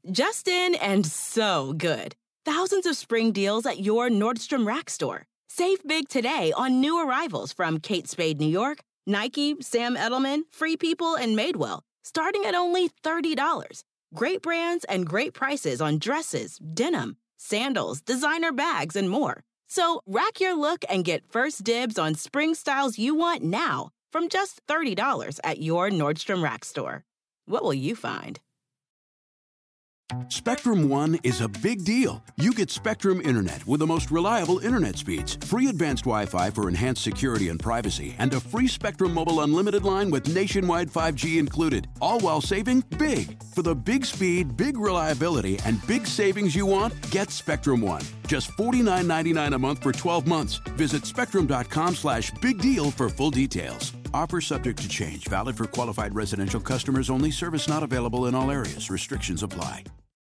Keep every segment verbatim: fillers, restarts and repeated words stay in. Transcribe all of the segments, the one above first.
Just in and so good. Thousands of spring deals at your Nordstrom Rack store. Save big today on new arrivals from Kate Spade New York, Nike, Sam Edelman, Free People, and Madewell, starting at only thirty dollars. Great brands and great prices on dresses, denim, sandals, designer bags, and more. So rack your look and get first dibs on spring styles you want now from just thirty dollars at your Nordstrom Rack store. What will you find? Spectrum One is a big deal. You get Spectrum Internet with the most reliable internet speeds, free advanced Wi-Fi for enhanced security and privacy, and a free Spectrum Mobile Unlimited line with nationwide five G included, all while saving big. For the big speed, big reliability, and big savings you want, get Spectrum One. Just forty-nine ninety-nine a month for twelve months. Visit spectrum.com slash big deal for full details. Offer subject to change. Valid for qualified residential customers only. Service not available in all areas. Restrictions apply.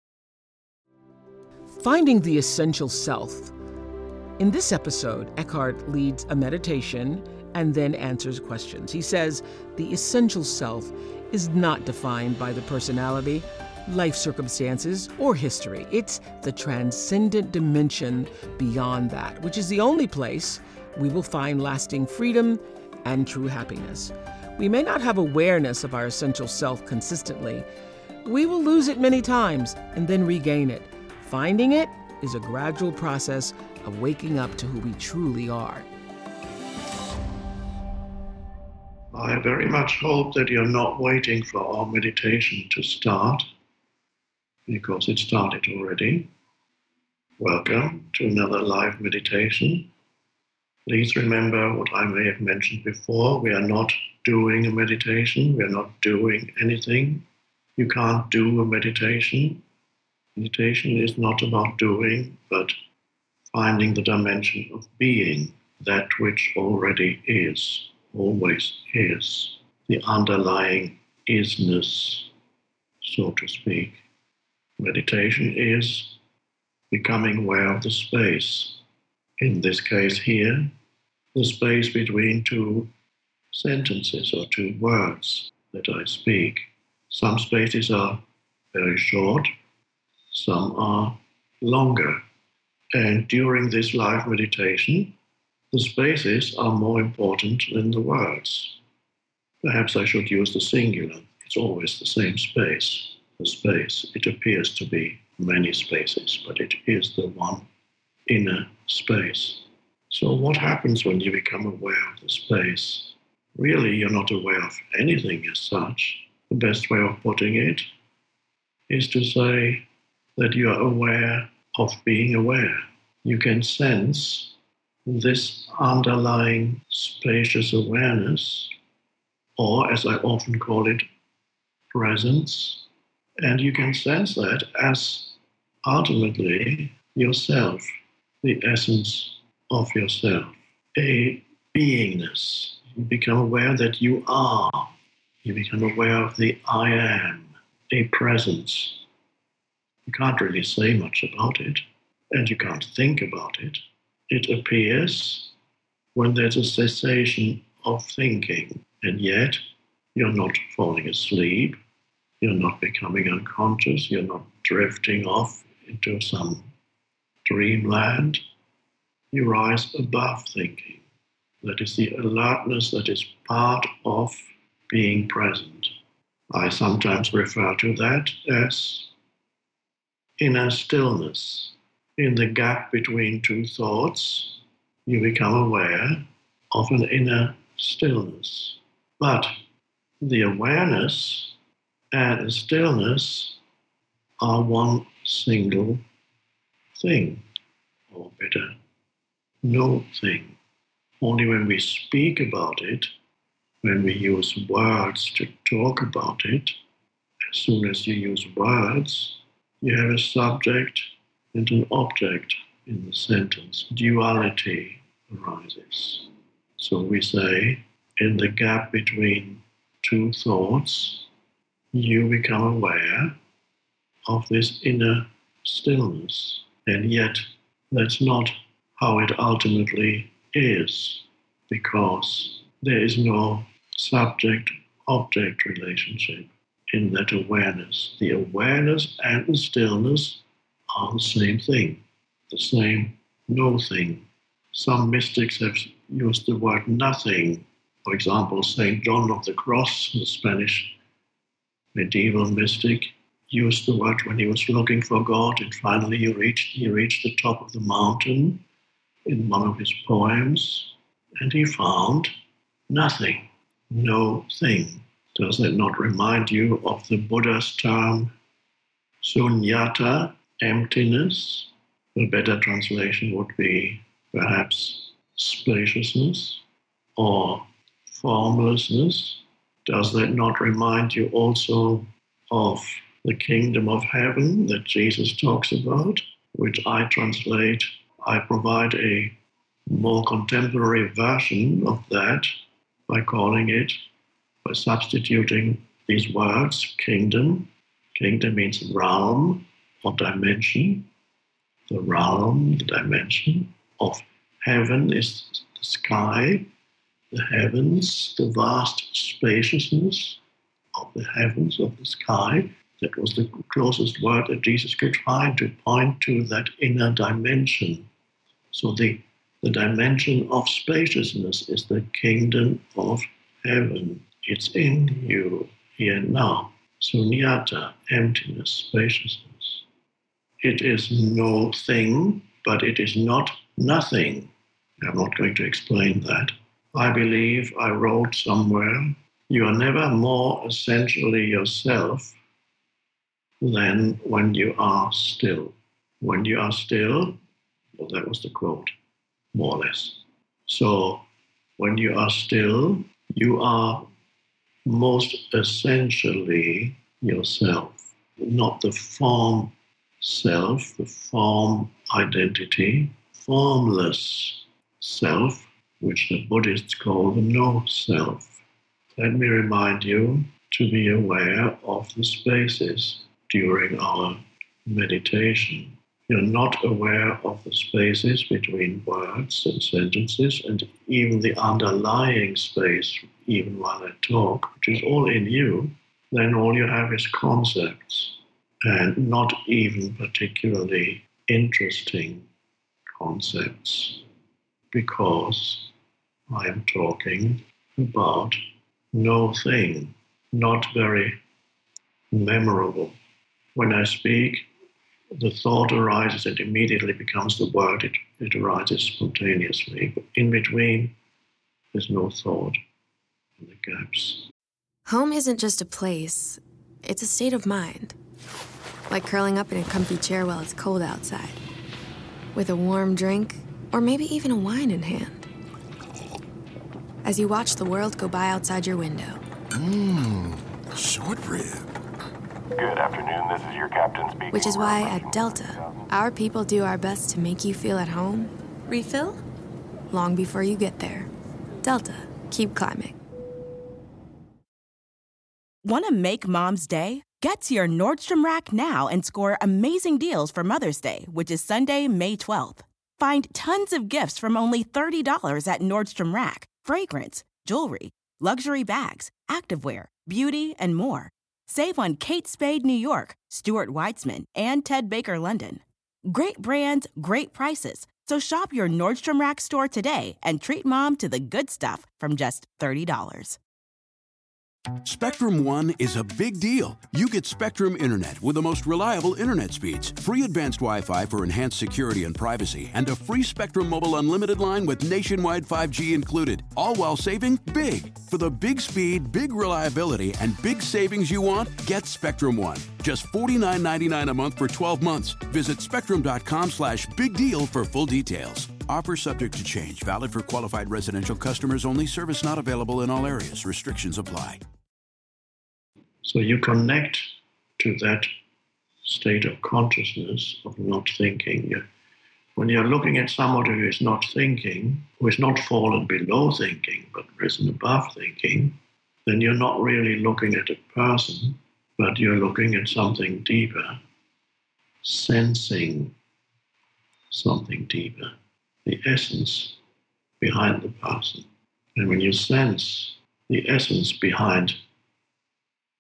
Finding the essential self. In this episode, Eckhart leads a meditation and then answers questions. He says the essential self is not defined by the personality, life circumstances, or history. It's the transcendent dimension beyond that, which is the only place we will find lasting freedom and true happiness. We may not have awareness of our essential self consistently. We will lose it many times and then regain it. Finding it is a gradual process of waking up to who we truly are. I very much hope that you're not waiting for our meditation to start, because it started already. Welcome to another live meditation. Please remember what I may have mentioned before. We are not doing a meditation. We are not doing anything. You can't do a meditation. Meditation is not about doing, but finding the dimension of being, that which already is, always is, the underlying isness, so to speak. Meditation is becoming aware of the space. In this case here, the space between two sentences or two words that I speak. Some spaces are very short, some are longer. And during this live meditation, the spaces are more important than the words. Perhaps I should use the singular. It's always the same space. The space, it appears to be many spaces, but it is the one inner space. So what happens when you become aware of the space? Really, you're not aware of anything as such. The best way of putting it is to say that you are aware of being aware. You can sense this underlying spacious awareness, or as I often call it, presence, and you can sense that as ultimately yourself, the essence of yourself, a beingness. You become aware that you are. You become aware of the I am, a presence. You can't really say much about it, and you can't think about it. It appears when there's a cessation of thinking, and yet you're not falling asleep, you're not becoming unconscious, you're not drifting off into some dreamland. You rise above thinking. That is the alertness that is part of being present. I sometimes refer to that as inner stillness. In the gap between two thoughts, you become aware of an inner stillness. But the awareness and the stillness are one single thing, or better, no thing. Only when we speak about it, when we use words to talk about it, as soon as you use words, you have a subject and an object in the sentence. Duality arises. So we say, in the gap between two thoughts, you become aware of this inner stillness. And yet, that's not how it ultimately is, because there is no subject-object relationship. in that awareness. The awareness and the stillness are the same thing, the same no thing. Some mystics have used the word nothing. For example, Saint John of the Cross, the Spanish medieval mystic, used the word when he was looking for God, and finally he reached, he reached the top of the mountain in one of his poems, and he found nothing, no thing. Does that not remind you of the Buddha's term sunyata, emptiness? A better translation would be perhaps spaciousness or formlessness. Does that not remind you also of the kingdom of heaven that Jesus talks about, which I translate, I provide a more contemporary version of that by calling it, by substituting these words, kingdom. Kingdom means realm or dimension. The realm, the dimension of heaven is the sky, the heavens, the vast spaciousness of the heavens, of the sky. That was the closest word that Jesus could find to point to that inner dimension. So the, the dimension of spaciousness is the kingdom of heaven. It's in you here and now. Sunyata, emptiness, spaciousness. It is no thing, but it is not nothing. I'm not going to explain that. I believe I wrote somewhere, you are never more essentially yourself than when you are still. When you are still, well, that was the quote, more or less. So when you are still, you are most essentially yourself, not the form self, the form identity, formless self, which the Buddhists call the no self. Let me remind you to be aware of the spaces during our meditation. You're not aware of the spaces between words and sentences, and even the underlying space, even while I talk, which is all in you, then all you have is concepts, and not even particularly interesting concepts, because I am talking about no thing, not very memorable. When I speak, the thought arises and immediately becomes the word. It, it arises spontaneously. But in between, there's no thought in the gaps. Home isn't just a place, it's a state of mind. Like curling up in a comfy chair while it's cold outside, with a warm drink, or maybe even a wine in hand. As you watch the world go by outside your window. Mmm, short rib. Good afternoon, this is your captain speaking. Which is why at Delta, our people do our best to make you feel at home. Refill? Long before you get there. Delta, keep climbing. Want to make Mom's day? Get to your Nordstrom Rack now and score amazing deals for Mother's Day, which is Sunday, May twelfth. Find tons of gifts from only thirty dollars at Nordstrom Rack. Fragrance, jewelry, luxury bags, activewear, beauty, and more. Save on Kate Spade New York, Stuart Weitzman, and Ted Baker London. Great brands, great prices. So shop your Nordstrom Rack store today and treat Mom to the good stuff from just thirty dollars. Spectrum One is a big deal. You get Spectrum Internet with the most reliable internet speeds, free advanced Wi-Fi for enhanced security and privacy, and a free Spectrum Mobile Unlimited line with nationwide five G included, all while saving big. For the big speed, big reliability, and big savings you want, get Spectrum One. Just forty-nine ninety-nine a month for twelve months. Visit spectrum.com slash big deal for full details. Offer subject to change. Valid for qualified residential customers only. Service not available in all areas. Restrictions apply. So you connect to that state of consciousness of not thinking. You, when you're looking at somebody who is not thinking, who is not fallen below thinking, but risen above thinking, then you're not really looking at a person, but you're looking at something deeper, sensing something deeper, the essence behind the person. And when you sense the essence behind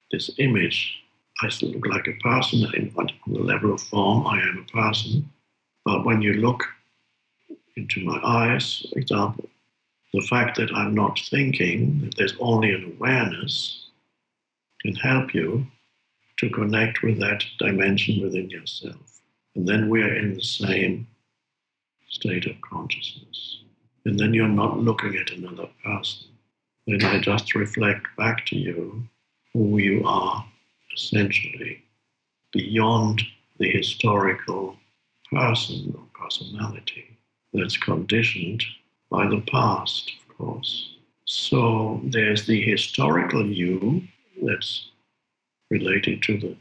this image. I still look like a person. In, on the level of form, I am a person. But when you look into my eyes, for example, the fact that I'm not thinking, that there's only an awareness, can help you to connect with that dimension within yourself. And then we're in the same state of consciousness. And then you're not looking at another person. Then I just reflect back to you who you are essentially, beyond the historical person or personality that's conditioned by the past, of course. So there's the historical you that's related to the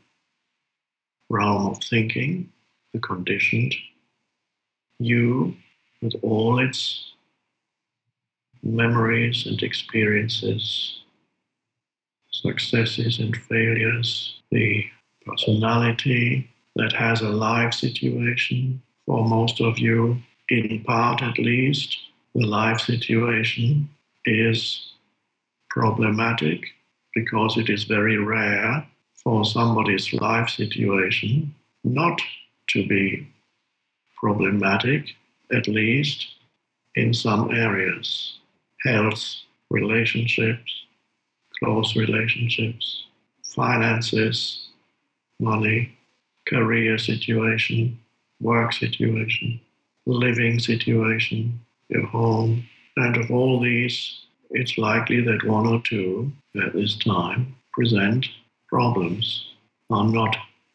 realm of thinking, the conditioned you with all its memories and experiences, successes and failures, the personality that has a life situation. For most of you, in part at least, the life situation is problematic because it is very rare for somebody's life situation not to be problematic, at least in some areas. Health, relationships, close relationships, finances, money, career situation, work situation, living situation, your home. And of all these, it's likely that one or two at this time present problems, are not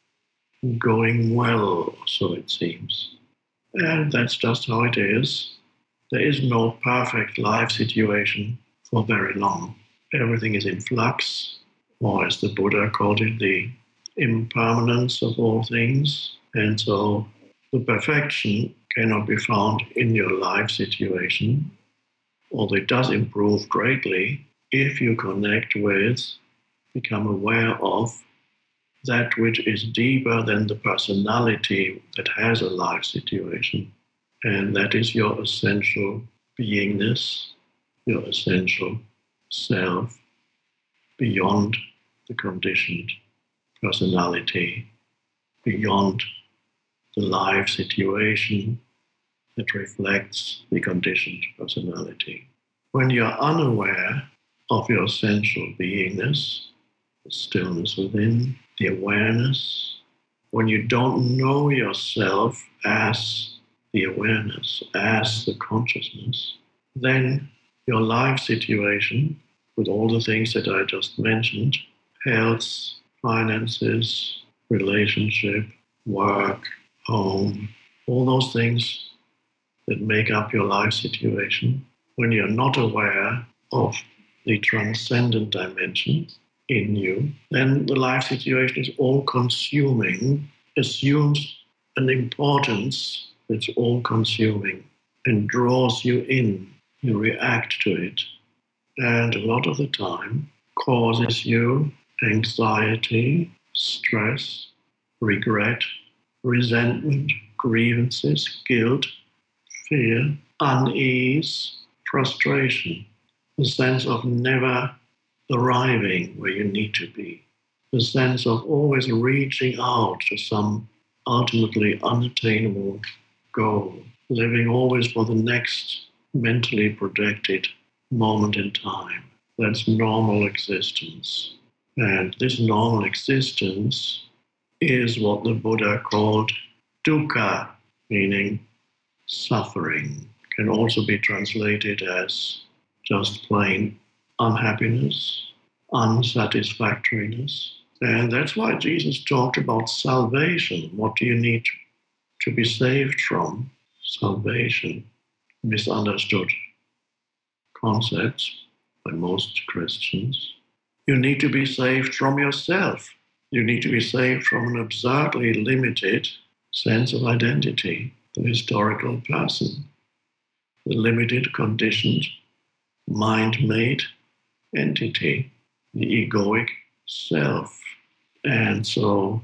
going well, so it seems. And that's just how it is. There is no perfect life situation for very long. Everything is in flux, or as the Buddha called it, the impermanence of all things. And so the perfection cannot be found in your life situation, although it does improve greatly if you connect with, become aware of that which is deeper than the personality that has a life situation. And that is your essential beingness, your essential self, beyond the conditioned personality, beyond the life situation that reflects the conditioned personality. When you're unaware of your essential beingness, the stillness within, the awareness, when you don't know yourself as the awareness, as the consciousness, then your life situation, with all the things that I just mentioned, health, finances, relationship, work, home, all those things that make up your life situation, when you're not aware of the transcendent dimension in you, then the life situation is all-consuming, assumes an importance that's all-consuming and draws you in. You react to it. And a lot of the time causes you anxiety, stress, regret, resentment, grievances, guilt, fear, unease, frustration, the sense of never arriving where you need to be, the sense of always reaching out to some ultimately unattainable goal, living always for the next mentally projected moment in time. That's normal existence. And this normal existence is what the Buddha called dukkha, meaning suffering. Can also be translated as just plain unhappiness, unsatisfactoriness. And that's why Jesus talked about salvation. What do you need to be saved from? Salvation. Misunderstood concepts by most Christians. You need to be saved from yourself. You need to be saved from an absurdly limited sense of identity, the historical person, the limited, conditioned, mind-made entity, the egoic self. And so,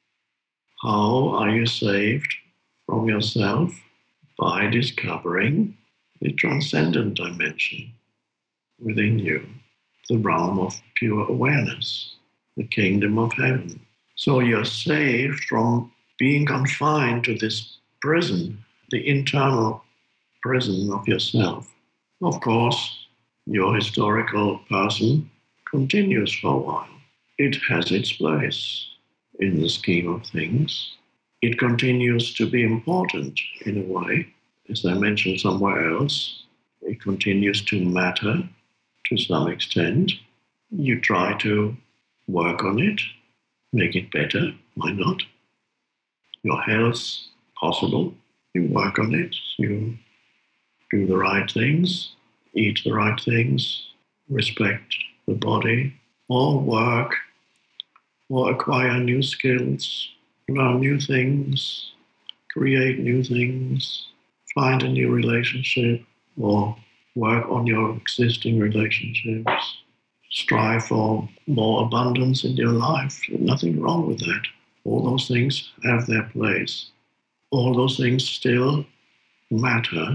how are you saved from yourself? By discovering the transcendent dimension within you, the realm of pure awareness. the kingdom of heaven. So you're saved from being confined to this prison, the internal prison of yourself. Of course, your historical person continues for a while. It has its place in the scheme of things. It continues to be important in a way. As I mentioned somewhere else, it continues to matter to some extent. You try to work on it, make it better. Why not? Your health's possible. You work on it. You do the right things, eat the right things, respect the body, or work, or acquire new skills, learn new things, create new things, find a new relationship, or work on your existing relationships. Strive for more abundance in your life. Nothing wrong with that. All those things have their place. All those things still matter.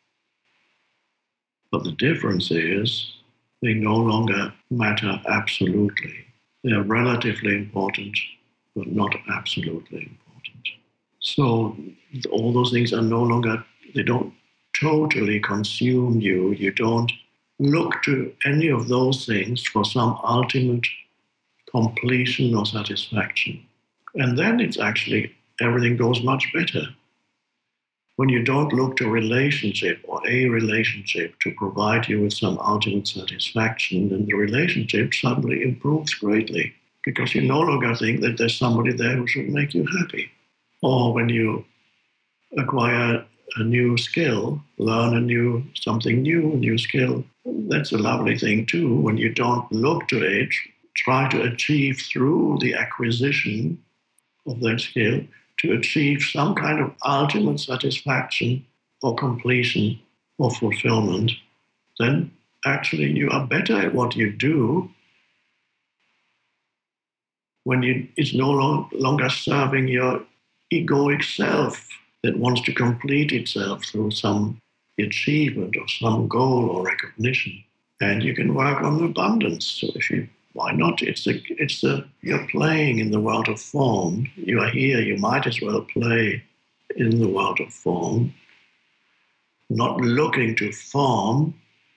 But the difference is they no longer matter absolutely. They are relatively important, but not absolutely important. So all those things are no longer, they don't totally consume you. You don't look to any of those things for some ultimate completion or satisfaction. And then it's actually, everything goes much better. When you don't look to relationship or a relationship to provide you with some ultimate satisfaction, then the relationship suddenly improves greatly because you no longer think that there's somebody there who should make you happy. Or when you acquire a new skill, learn a new, something new, a new skill, that's a lovely thing too. When you don't look to it, try to achieve through the acquisition of that skill, to achieve some kind of ultimate satisfaction or completion or fulfillment, then actually you are better at what you do when you, it's no long, longer serving your egoic self that wants to complete itself through some achievement or some goal or recognition. And you can work on abundance. So if you, why not? It's a, it's a, you're playing in the world of form. You are here, you might as well play in the world of form, not looking to form,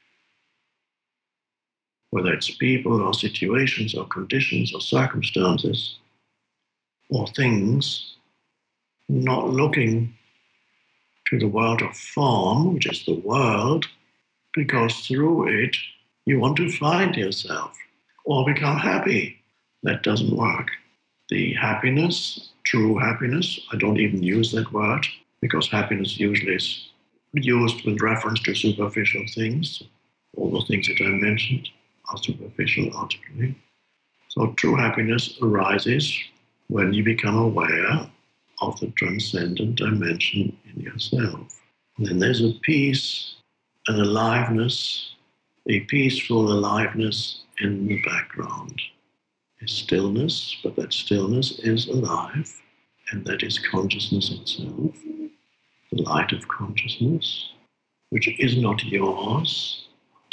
whether it's people or situations or conditions or circumstances or things, not looking to the world of form, which is the world, because through it you want to find yourself or become happy. That doesn't work. The happiness, true happiness, I don't even use that word because happiness usually is used with reference to superficial things. All those things that I mentioned are superficial ultimately. So true happiness arises when you become aware of the transcendent dimension in yourself. And then there's a peace, an aliveness, a peaceful aliveness in the background. A stillness, but that stillness is alive, and that is consciousness itself, the light of consciousness, which is not yours.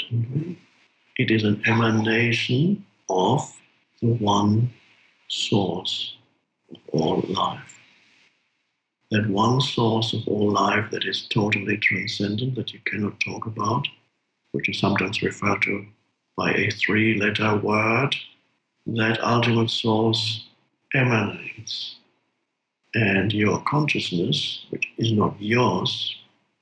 It is an emanation of the one source of all life. That one source of all life that is totally transcendent, that you cannot talk about, which is sometimes referred to by a three-letter word, that ultimate source emanates. And your consciousness, which is not yours,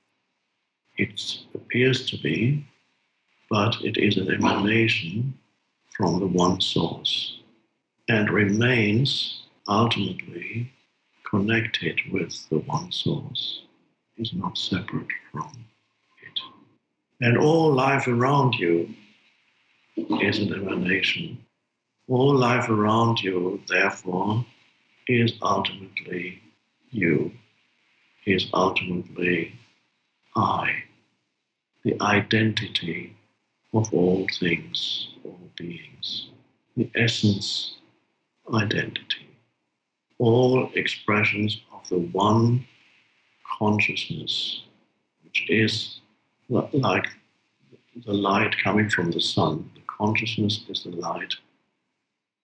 it appears to be, but it is an emanation from the one source and remains ultimately connected with the one source, is not separate from it. And all life around you is an emanation. All life around you, therefore, is ultimately you, is ultimately I, the identity of all things, all beings, the essence identity. All expressions of the one consciousness, which is like the light coming from the sun. The consciousness is the light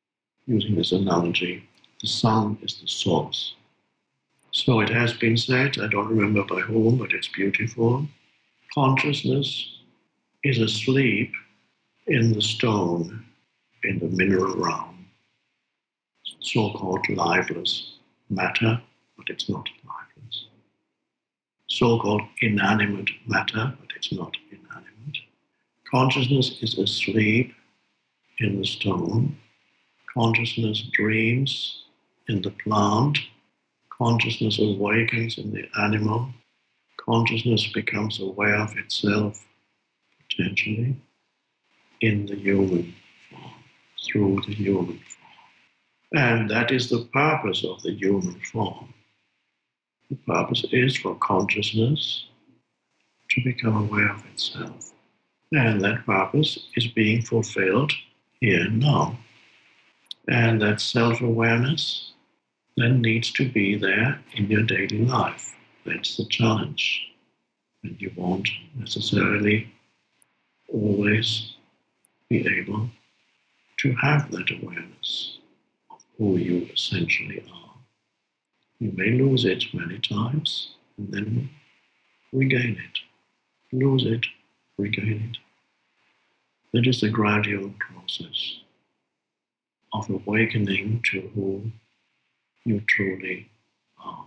using this analogy, the sun is the source. So it has been said, I don't remember by whom, but it's beautiful. Consciousness is asleep in the stone, in the mineral realm, so-called lifeless matter, but it's not lifeless. So-called inanimate matter, but it's not inanimate. Consciousness is asleep in the stone. Consciousness dreams in the plant. Consciousness awakens in the animal. Consciousness becomes aware of itself, potentially, in the human form, through the human form. And that is the purpose of the human form. The purpose is for consciousness to become aware of itself. And that purpose is being fulfilled here and now. And that self-awareness then needs to be there in your daily life. That's the challenge. And you won't necessarily always be able to have that awareness of who you essentially are. You may lose it many times and then regain it. Lose it, regain it. That is a gradual process of awakening to who you truly are.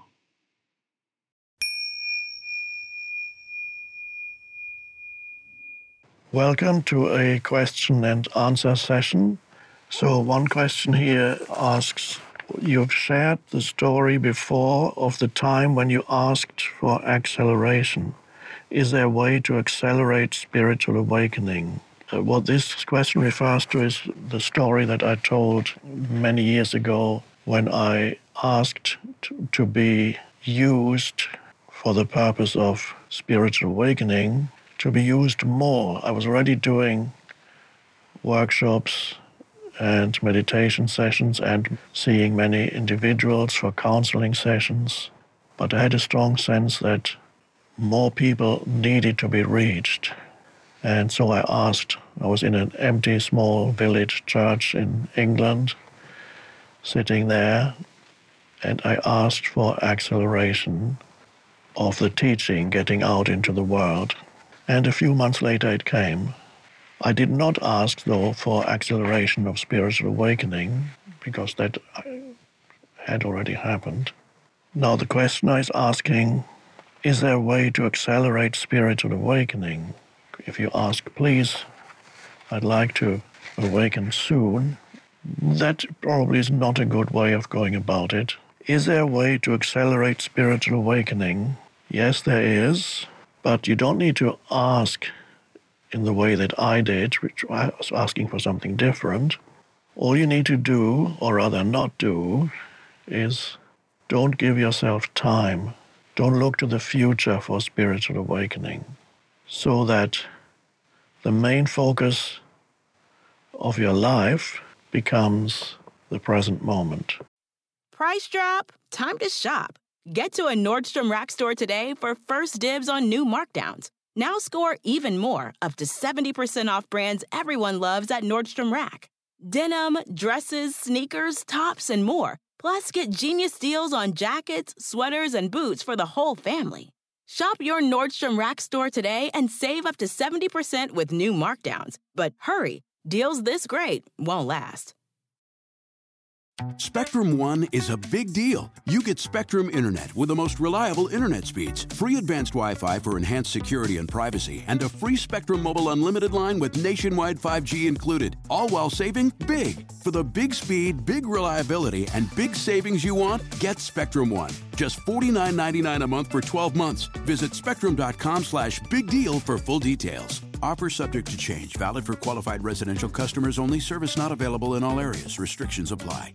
Welcome to a question and answer session. So one question here asks, you've shared the story before of the time when you asked for acceleration. Is there a way to accelerate spiritual awakening? Uh, what this question refers to is the story that I told many years ago when I asked to, to be used for the purpose of spiritual awakening, to be used more. I was already doing workshops and meditation sessions and seeing many individuals for counseling sessions, but I had a strong sense that more people needed to be reached. And so I asked, I was in an empty small village church in England, sitting there, and I asked for acceleration of the teaching getting out into the world. And a few months later it came. I did not ask, though, for acceleration of spiritual awakening, because that had already happened. Now the questioner is asking, is there a way to accelerate spiritual awakening? If you ask, please, I'd like to awaken soon, that probably is not a good way of going about it. Is there a way to accelerate spiritual awakening? Yes, there is, but you don't need to ask in the way that I did, which I was asking for something different. All you need to do, or rather not do, is don't give yourself time. Don't look to the future for spiritual awakening, so that the main focus of your life becomes the present moment. Price drop? Time to shop. Get to a Nordstrom Rack store today for first dibs on new markdowns. Now score even more, up to seventy percent off brands everyone loves at Nordstrom Rack. Denim, dresses, sneakers, tops, and more. Plus, get genius deals on jackets, sweaters, and boots for the whole family. Shop your Nordstrom Rack store today and save up to seventy percent with new markdowns. But hurry, deals this great won't last. Spectrum One is a big deal. You get Spectrum Internet with the most reliable internet speeds, free advanced Wi-Fi for enhanced security and privacy, and a free Spectrum Mobile Unlimited line with nationwide five G included, all while saving big. For the big speed, big reliability, and big savings you want, get Spectrum One. Just forty-nine ninety-nine a month for twelve months. Visit spectrum.com slash big deal for full details. Offer subject to change. Valid for qualified residential customers only. Service not available in all areas. Restrictions apply.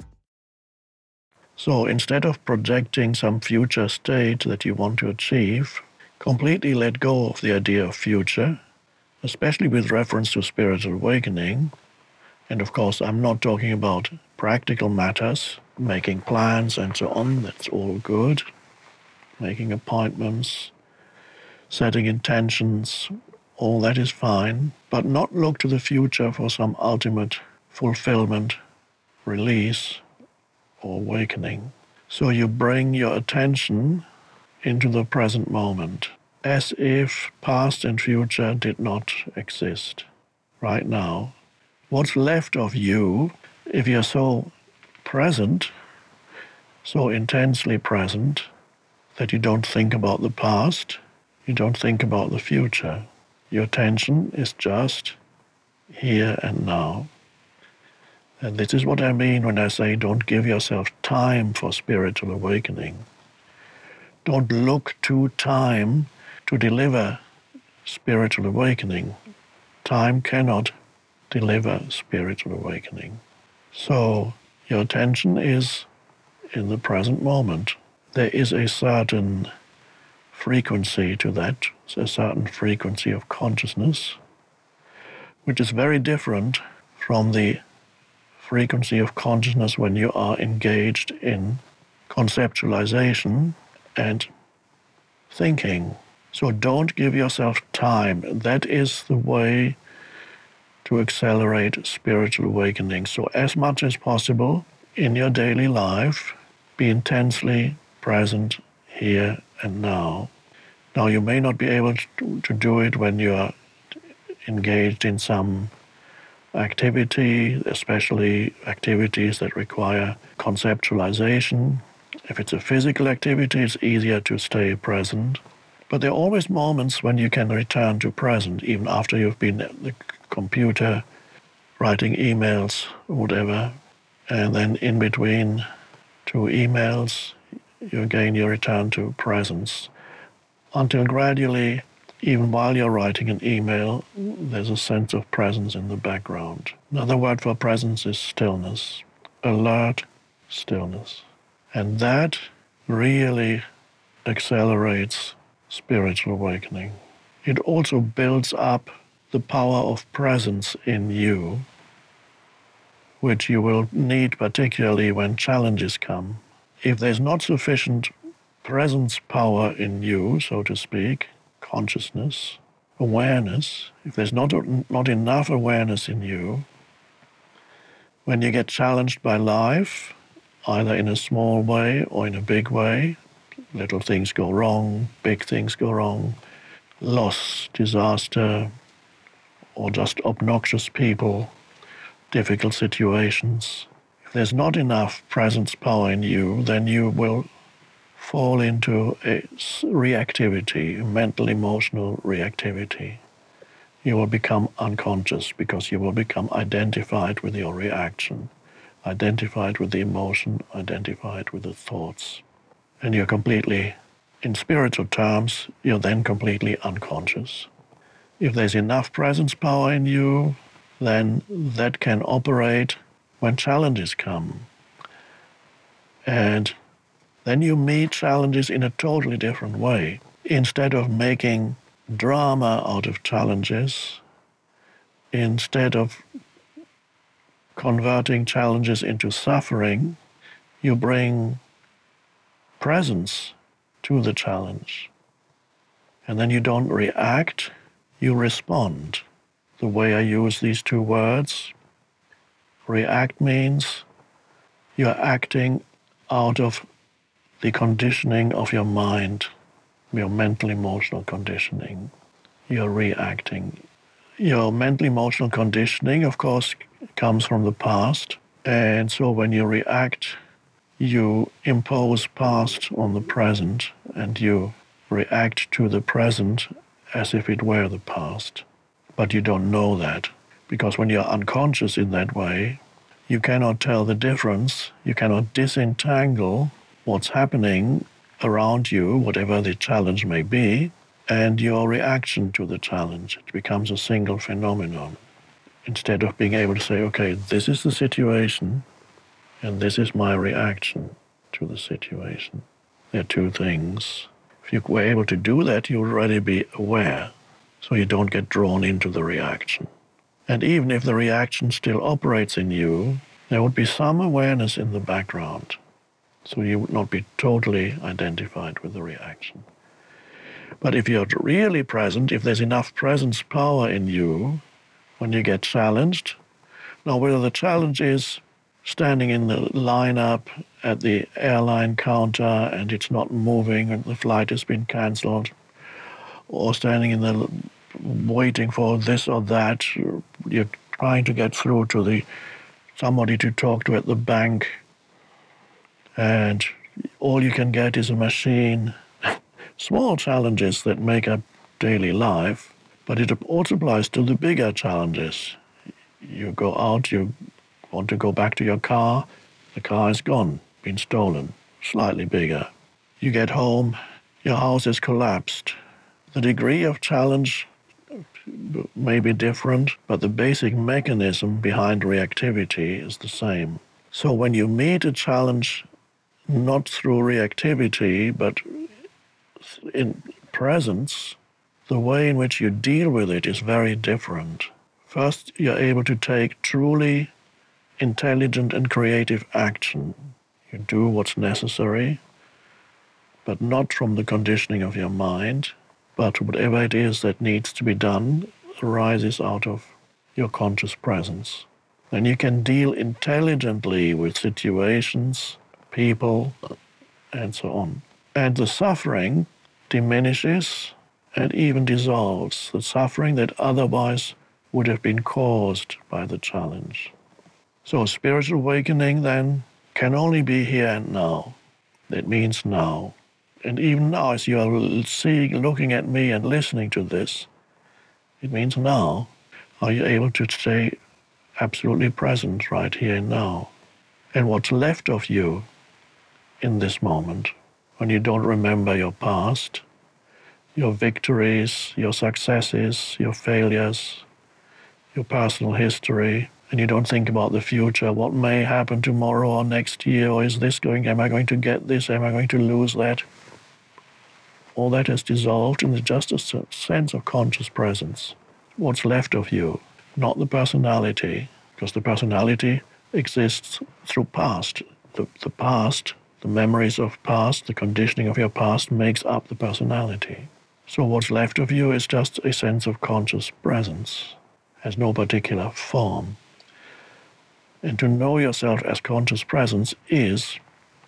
So instead of projecting some future state that you want to achieve, completely let go of the idea of future, especially with reference to spiritual awakening. And of course, I'm not talking about practical matters, making plans and so on. That's all good. Making appointments, setting intentions, all that is fine. But not look to the future for some ultimate fulfillment release or awakening. So you bring your attention into the present moment, as if past and future did not exist. Right now, what's left of you, if you're so present, so intensely present, that you don't think about the past, you don't think about the future. Your attention is just here and now. And this is what I mean when I say don't give yourself time for spiritual awakening. Don't look to time to deliver spiritual awakening. Time cannot deliver spiritual awakening. So your attention is in the present moment. There is a certain frequency to that, a certain frequency of consciousness, which is very different from the frequency of consciousness when you are engaged in conceptualization and thinking. So don't give yourself time. That is the way to accelerate spiritual awakening. So as much as possible in your daily life, be intensely present here and now. Now you may not be able to, to do it when you are engaged in some activity, especially activities that require conceptualization. If it's a physical activity, it's easier to stay present. But there are always moments when you can return to present, even after you've been at the computer, writing emails, or whatever. And then in between two emails, you again you return to presence. Until gradually, even while you're writing an email, there's a sense of presence in the background. Another word for presence is stillness, alert stillness. And that really accelerates spiritual awakening. It also builds up the power of presence in you, which you will need particularly when challenges come. If there's not sufficient presence power in you, so to speak, consciousness, awareness, if there's not, not enough awareness in you, when you get challenged by life, either in a small way or in a big way, little things go wrong, big things go wrong, loss, disaster, or just obnoxious people, difficult situations. If there's not enough presence power in you, then you will fall into a reactivity, mental, emotional reactivity. You will become unconscious because you will become identified with your reaction, identified with the emotion, identified with the thoughts. And you're completely, in spiritual terms, you're then completely unconscious. If there's enough presence power in you, then that can operate when challenges come. And then you meet challenges in a totally different way. Instead of making drama out of challenges, instead of converting challenges into suffering, you bring presence to the challenge. And then you don't react, you respond. The way I use these two words, react means you're acting out of the conditioning of your mind, your mental emotional conditioning. You're reacting. Your mental emotional conditioning, of course, comes from the past. And so when you react, you impose past on the present, and you react to the present as if it were the past. But you don't know that, because when you're unconscious in that way, you cannot tell the difference, you cannot disentangle what's happening around you, whatever the challenge may be, and your reaction to the challenge. It becomes a single phenomenon. Instead of being able to say, okay, this is the situation, and this is my reaction to the situation. They're two things. If you were able to do that, you'll already be aware, so you don't get drawn into the reaction. And even if the reaction still operates in you, there would be some awareness in the background, so you would not be totally identified with the reaction. But if you're really present, if there's enough presence power in you, when you get challenged, now whether the challenge is standing in the lineup at the airline counter and it's not moving and the flight has been cancelled, or standing in the waiting for this or that, you're trying to get through to the somebody to talk to at the bank, and all you can get is a machine. Small challenges that make up daily life, but it also applies to the bigger challenges. You go out, you want to go back to your car, the car is gone, been stolen, slightly bigger. You get home, your house has collapsed. The degree of challenge may be different, but the basic mechanism behind reactivity is the same. So when you meet a challenge not through reactivity, but in presence, the way in which you deal with it is very different. First, you're able to take truly intelligent and creative action. You do what's necessary, but not from the conditioning of your mind, but whatever it is that needs to be done arises out of your conscious presence. And you can deal intelligently with situations, people, and so on. And the suffering diminishes and even dissolves, the suffering that otherwise would have been caused by the challenge. So spiritual awakening then can only be here and now. That means now. And even now, as you are seeing, looking at me and listening to this, it means now. Are you able to stay absolutely present right here and now? And what's left of you in this moment, when you don't remember your past, your victories, your successes, your failures, your personal history, and you don't think about the future, what may happen tomorrow or next year, or is this going, am I going to get this, am I going to lose that? All that has dissolved in just a sense of conscious presence. What's left of you, not the personality, because the personality exists through past. The, the past, the memories of past, the conditioning of your past makes up the personality. So what's left of you is just a sense of conscious presence, has no particular form. And to know yourself as conscious presence is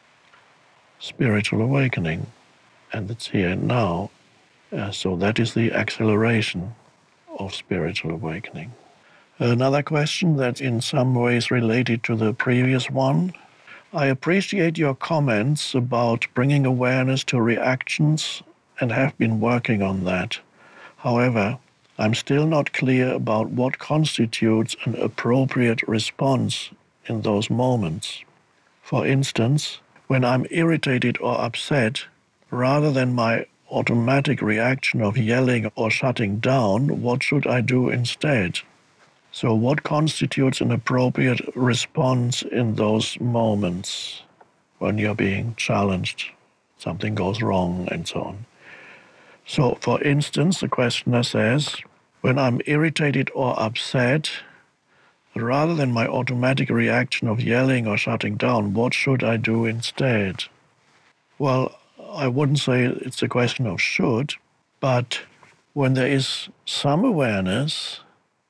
spiritual awakening. And it's here and now. Uh, so that is the acceleration of spiritual awakening. Another question that's in some ways related to the previous one. I appreciate your comments about bringing awareness to reactions and have been working on that. However, I'm still not clear about what constitutes an appropriate response in those moments. For instance, when I'm irritated or upset, rather than my automatic reaction of yelling or shutting down, what should I do instead? So what constitutes an appropriate response in those moments when you're being challenged, something goes wrong, and so on? So, for instance, the questioner says, when I'm irritated or upset, rather than my automatic reaction of yelling or shutting down, what should I do instead? Well, I wouldn't say it's a question of should, but when there is some awareness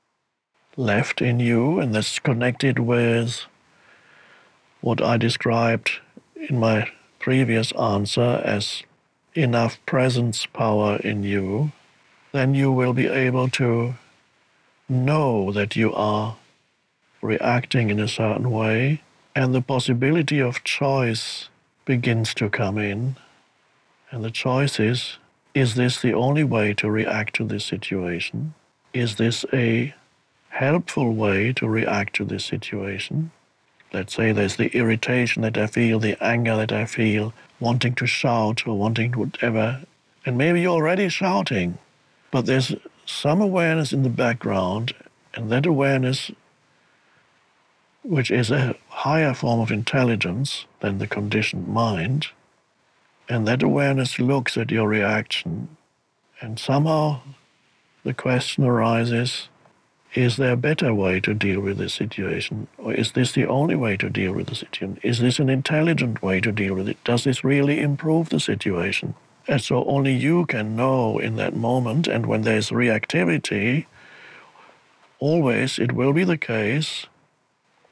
left in you, and that's connected with what I described in my previous answer as enough presence power in you, then you will be able to know that you are reacting in a certain way, and the possibility of choice begins to come in. And the choice is, is this the only way to react to this situation? Is this a helpful way to react to this situation? Let's say there's the irritation that I feel, the anger that I feel, wanting to shout or wanting to whatever, and maybe you're already shouting, but there's some awareness in the background, and that awareness, which is a higher form of intelligence than the conditioned mind, and that awareness looks at your reaction, and somehow the question arises, is there a better way to deal with this situation? Or is this the only way to deal with the situation? Is this an intelligent way to deal with it? Does this really improve the situation? And so only you can know in that moment, and when there's reactivity, always it will be the case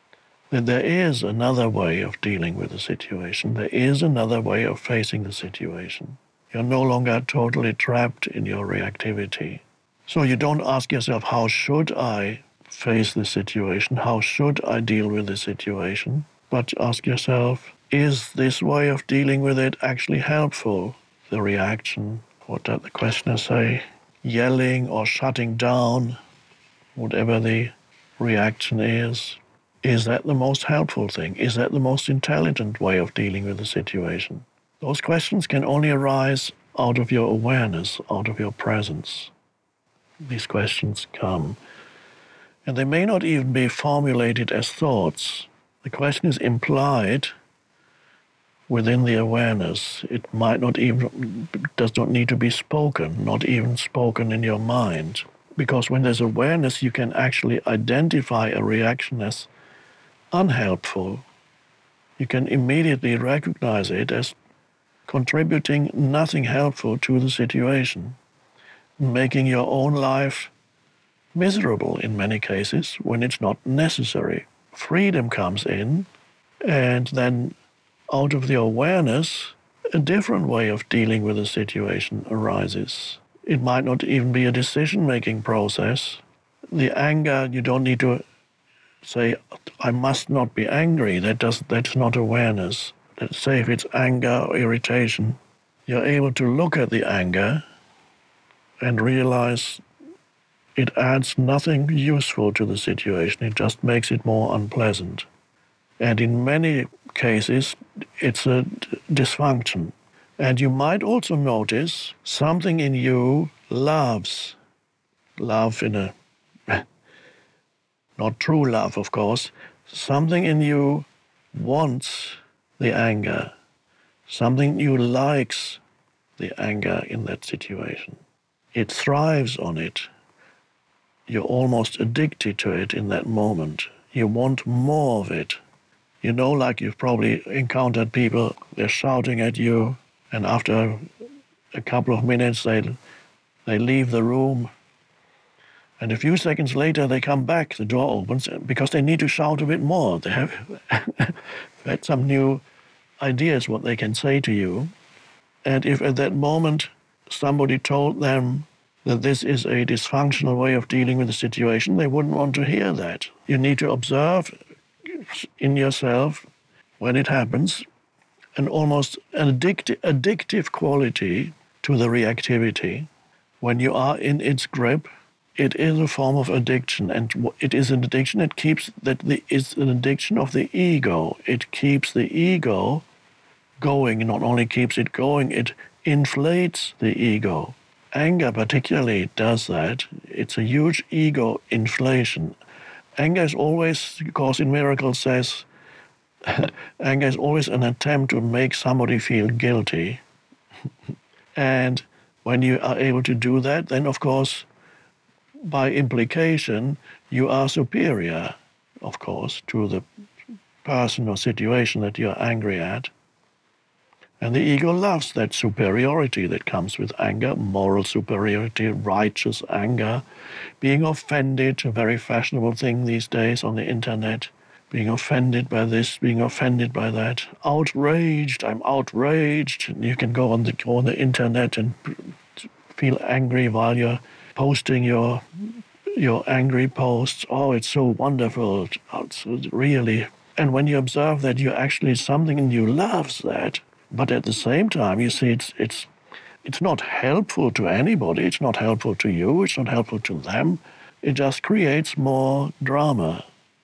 that there is another way of dealing with the situation. There is another way of facing the situation. You're no longer totally trapped in your reactivity. So you don't ask yourself, how should I face this situation? How should I deal with this situation? But ask yourself, is this way of dealing with it actually helpful? The reaction, what did the questioner say? Yelling or shutting down, whatever the reaction is. Is that the most helpful thing? Is that the most intelligent way of dealing with the situation? Those questions can only arise out of your awareness, out of your presence. These questions come. And they may not even be formulated as thoughts. The question is implied within the awareness. It might not even, does not need to be spoken, not even spoken in your mind. Because when there's awareness, you can actually identify a reaction as unhelpful. You can immediately recognize it as contributing nothing helpful to the situation, making your own life miserable in many cases when it's not necessary. Freedom comes in, and then out of the awareness, a different way of dealing with the situation arises. It might not even be a decision-making process. The anger, you don't need to say, I must not be angry. That does, that's not awareness. Let's say if it's anger or irritation, you're able to look at the anger and realize it adds nothing useful to the situation. It just makes it more unpleasant. And in many cases, it's a dysfunction. And you might also notice something in you loves. Love in a, not true love, of course. Something in you wants the anger. Something in you likes the anger in that situation. It thrives on it. You're almost addicted to it in that moment. You want more of it. You know, like you've probably encountered people, they're shouting at you, and after a couple of minutes, they, they leave the room. And a few seconds later, they come back, the door opens, because they need to shout a bit more. They have had some new ideas what they can say to you. And if at that moment somebody told them that this is a dysfunctional way of dealing with the situation, they wouldn't want to hear that. You need to observe in yourself when it happens an almost addictive, addictive quality to the reactivity. When you are in its grip, it is a form of addiction, and it is an addiction that keeps, that the, is an addiction of the ego. It keeps the ego going. Not only keeps it going, it inflates the ego. Anger particularly does that. It's a huge ego inflation. Anger is always, of course, in Miracle says, anger is always an attempt to make somebody feel guilty. And when you are able to do that, then, of course, by implication, you are superior, of course, to the person or situation that you're angry at. And the ego loves that superiority that comes with anger, moral superiority, righteous anger, being offended, a very fashionable thing these days on the internet, being offended by this, being offended by that, outraged, I'm outraged. And you can go on the, go on the internet and feel angry while you're posting your, your angry posts. Oh, it's so wonderful, it's really. And when you observe that, you actually, something in you loves that. But at the same time, you see, it's, it's, it's not helpful to anybody. It's not helpful to you. It's not helpful to them. It just creates more drama.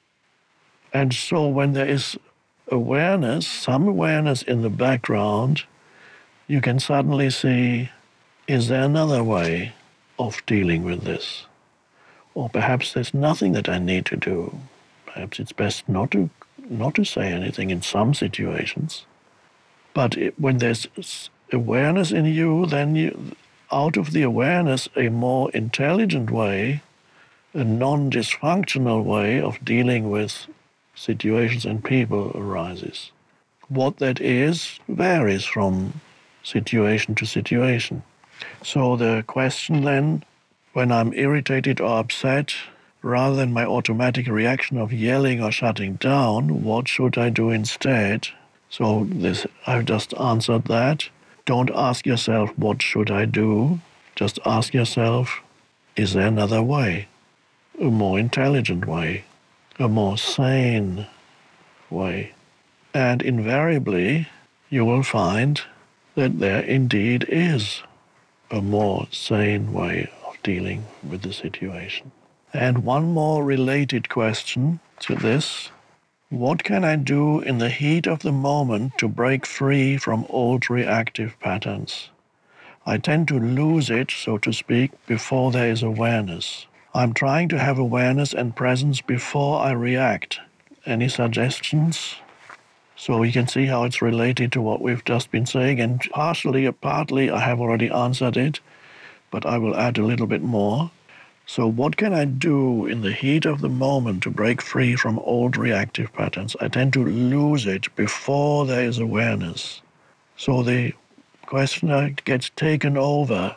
And so when there is awareness, some awareness in the background, you can suddenly see, is there another way of dealing with this? Or perhaps there's nothing that I need to do. Perhaps it's best not to, not to say anything in some situations. But it, when there's awareness in you, then you, out of the awareness, a more intelligent way, a non-dysfunctional way of dealing with situations and people arises. What that is varies from situation to situation. So the question then, when I'm irritated or upset, rather than my automatic reaction of yelling or shutting down, what should I do instead? So this, I've just answered that. Don't ask yourself, what should I do? Just ask yourself, is there another way? A more intelligent way? A more sane way? And invariably, you will find that there indeed is a more sane way of dealing with the situation. And one more related question to this. What can I do in the heat of the moment to break free from old reactive patterns? I tend to lose it, so to speak, before there is awareness. I'm trying to have awareness and presence before I react. Any suggestions? So you can see how it's related to what we've just been saying, and partially, partly I have already answered it, but I will add a little bit more. So what can I do in the heat of the moment to break free from old reactive patterns? I tend to lose it before there is awareness. So the questioner gets taken over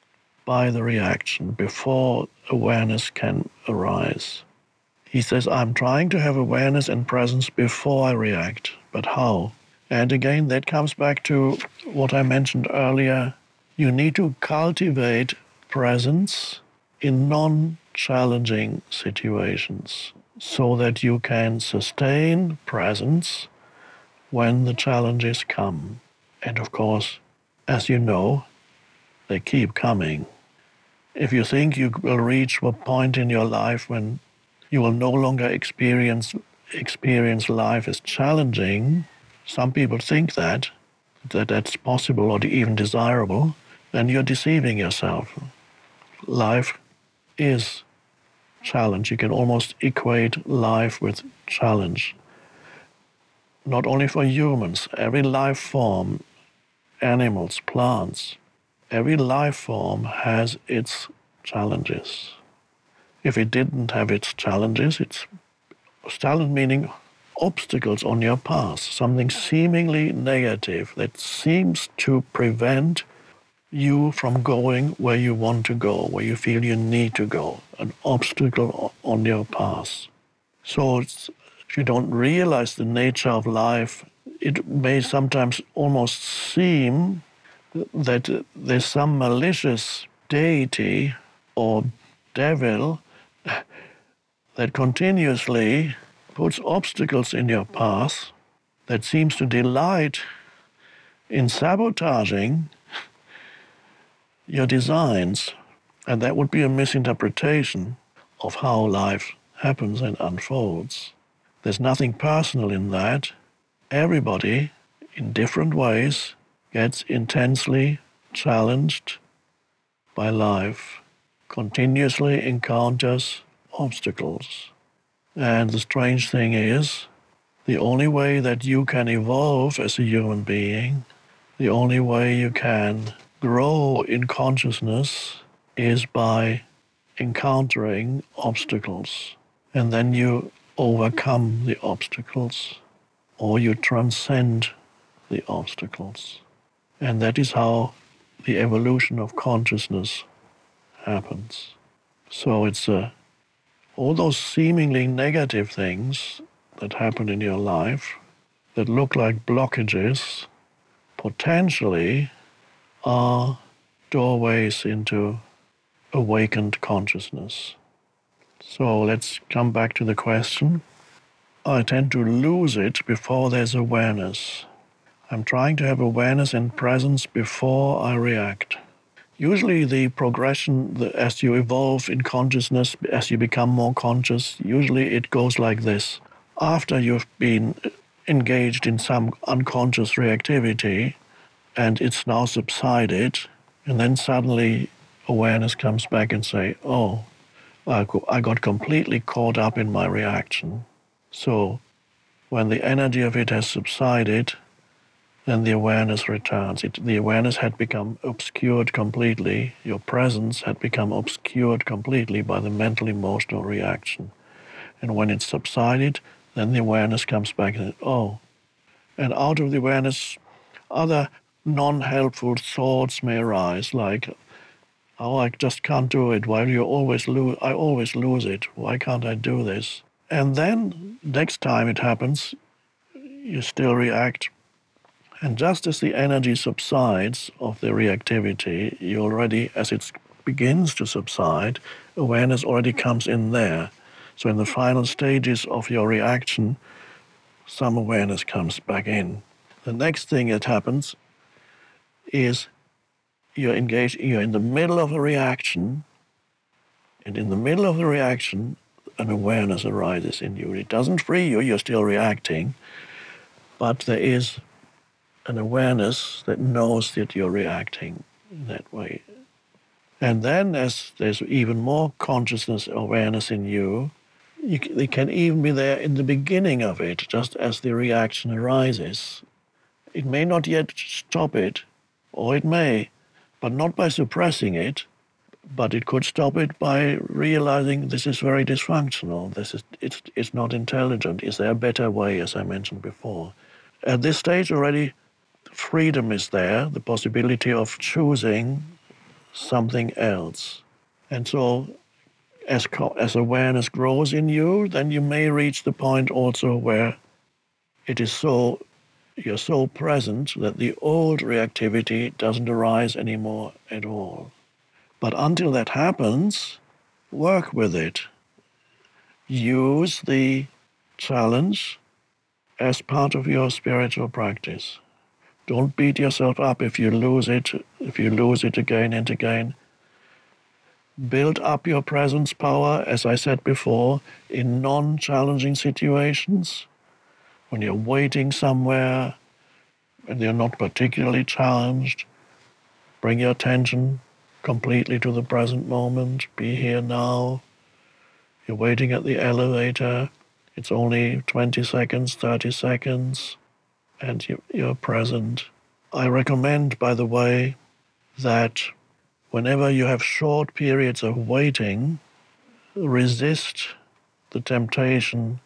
by the reaction before awareness can arise. He says, I'm trying to have awareness and presence before I react, but how? And again, that comes back to what I mentioned earlier. You need to cultivate presence in non-challenging situations so that you can sustain presence when the challenges come. And of course, as you know, they keep coming. If you think you will reach a point in your life when you will no longer experience experience life as challenging, some people think that, that that's possible or even desirable, then you're deceiving yourself. Life is challenge. You can almost equate life with challenge. Not only for humans, every life form, animals, plants, every life form has its challenges. If it didn't have its challenges, it's challenge meaning obstacles on your path, something seemingly negative that seems to prevent you from going where you want to go, where you feel you need to go, an obstacle on your path. So it's, if you don't realize the nature of life, it may sometimes almost seem that there's some malicious deity or devil that continuously puts obstacles in your path, that seems to delight in sabotaging your designs, and that would be a misinterpretation of how life happens and unfolds. There's nothing personal in that. Everybody, in different ways, gets intensely challenged by life, continuously encounters obstacles. And the strange thing is, the only way that you can evolve as a human being, the only way you can grow in consciousness is by encountering obstacles. And then you overcome the obstacles, or you transcend the obstacles. And that is how the evolution of consciousness happens. So it's a, all those seemingly negative things that happen in your life that look like blockages potentially are doorways into awakened consciousness. So let's come back to the question. I tend to lose it before there's awareness. I'm trying to have awareness and presence before I react. Usually the progression, the, as you evolve in consciousness, as you become more conscious, usually it goes like this. After you've been engaged in some unconscious reactivity, and it's now subsided, and then suddenly awareness comes back and say, oh, I got completely caught up in my reaction. So when the energy of it has subsided, then the awareness returns. It, the awareness had become obscured completely. Your presence had become obscured completely by the mental emotional reaction. And when it's subsided, then the awareness comes back and, oh, and out of the awareness, other non-helpful thoughts may arise, like, Oh, I just can't do it. Why do you always lose? I always lose it. Why can't I do this? And then next time it happens, you still react. And just as the energy subsides of the reactivity, you already, as it begins to subside, awareness already comes in there. So in the final stages of your reaction, some awareness comes back in. The next thing that happens is you're engaged, you're in the middle of a reaction, and in the middle of the reaction, an awareness arises in you. It doesn't free you, you're still reacting, but there is an awareness that knows that you're reacting in that way. And then as there's even more consciousness, awareness in you, you they can even be there in the beginning of it, just as the reaction arises. It may not yet stop it, or it may, but not by suppressing it, but it could stop it by realizing this is very dysfunctional, this is it's, it's not intelligent, is there a better way, as I mentioned before. At this stage already, freedom is there, the possibility of choosing something else. And so as, as awareness grows in you, then you may reach the point also where it is so, you're so present that the old reactivity doesn't arise anymore at all. But until that happens, work with it. Use the challenge as part of your spiritual practice. Don't beat yourself up if you lose it, if you lose it again and again. Build up your presence power, as I said before, in non-challenging situations. When you're waiting somewhere and you're not particularly challenged, bring your attention completely to the present moment. Be here now. You're waiting at the elevator. It's only twenty seconds, thirty seconds, and you're present. I recommend, by the way, that whenever you have short periods of waiting, resist the temptation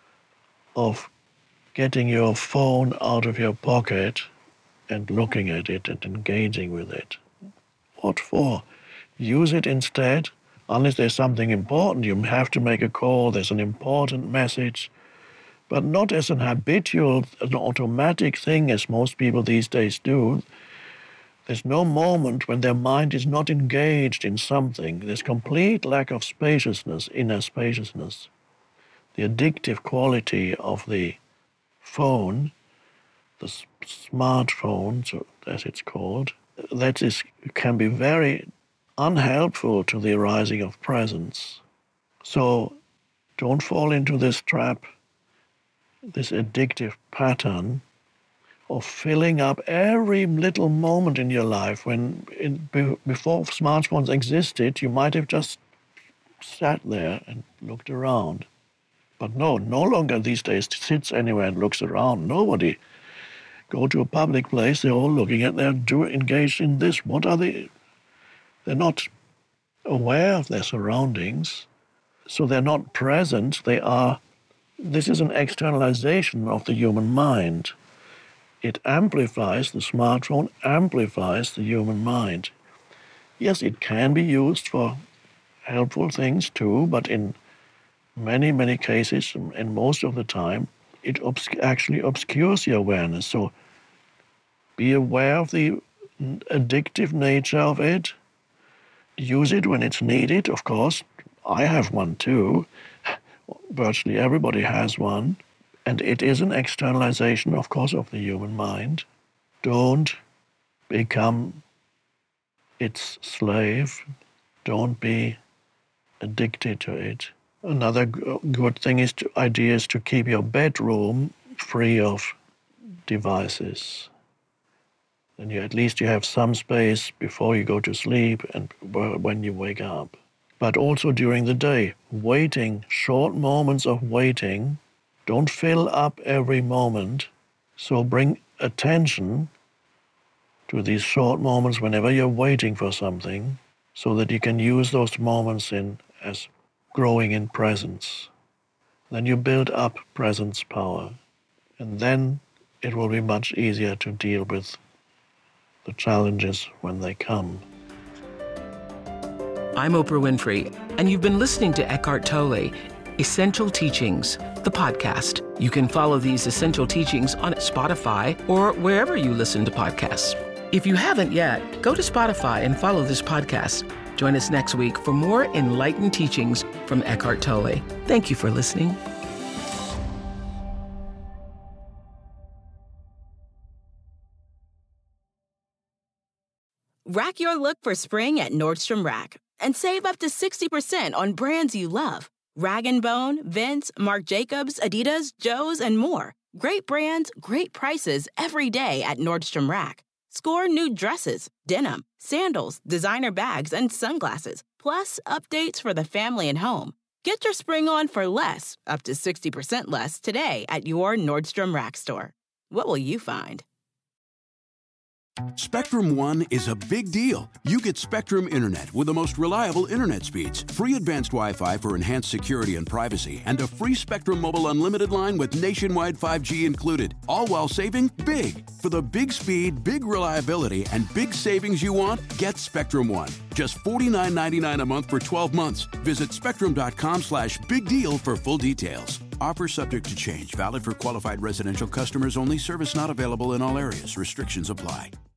of getting your phone out of your pocket and looking at it and engaging with it. What for? Use it instead, unless there's something important. You have to make a call, there's an important message, but not as an habitual, an automatic thing as most people these days do. There's no moment when their mind is not engaged in something. There's complete lack of spaciousness, inner spaciousness. The addictive quality of the phone, the smartphone, as it's called, that is, can be very unhelpful to the arising of presence. So don't fall into this trap, this addictive pattern of filling up every little moment in your life. When in, before smartphones existed, you might have just sat there and looked around. But no, no longer these days sits anywhere and looks around. Nobody. Go to a public place, they're all looking at their, do engaged in this. What are they? They're not aware of their surroundings, so they're not present. They are, this is an externalization of the human mind. It amplifies, the smartphone amplifies the human mind. Yes, it can be used for helpful things too, but in many, many cases, and most of the time, it obs- actually obscures your awareness. So be aware of the addictive nature of it. Use it when it's needed, of course. I have one too. Virtually everybody has one. And it is an externalization, of course, of the human mind. Don't become its slave. Don't be addicted to it. Another good thing is to, idea is to keep your bedroom free of devices. Then you, at least you have some space before you go to sleep and when you wake up. But also during the day, waiting, short moments of waiting, don't fill up every moment. So bring attention to these short moments whenever you're waiting for something, so that you can use those moments in as growing in presence. Then you build up presence power, and then it will be much easier to deal with the challenges when they come. I'm Oprah Winfrey, and you've been listening to Eckhart Tolle, Essential Teachings, the podcast. You can follow these essential teachings on Spotify or wherever you listen to podcasts. If you haven't yet, go to Spotify and follow this podcast. Join us next week for more enlightened teachings from Eckhart Tolle. Thank you for listening. Rack your look for spring at Nordstrom Rack and save up to sixty percent on brands you love. Rag and Bone, Vince, Marc Jacobs, Adidas, Joe's, and more. Great brands, great prices every day at Nordstrom Rack. Score new dresses, denim, sandals, designer bags, and sunglasses, plus updates for the family and home. Get your spring on for less, up to sixty percent less, today at your Nordstrom Rack store. What will you find? Spectrum One is a big deal. You get Spectrum Internet with the most reliable internet speeds, free advanced Wi-Fi for enhanced security and privacy, and a free Spectrum Mobile Unlimited line with nationwide five G included, all while saving big. For the big speed, big reliability, and big savings you want, get Spectrum One. Just forty-nine ninety-nine a month for twelve months. Visit spectrum.com slash big deal for full details. Offer subject to change. Valid for qualified residential customers only. Service not available in all areas. Restrictions apply.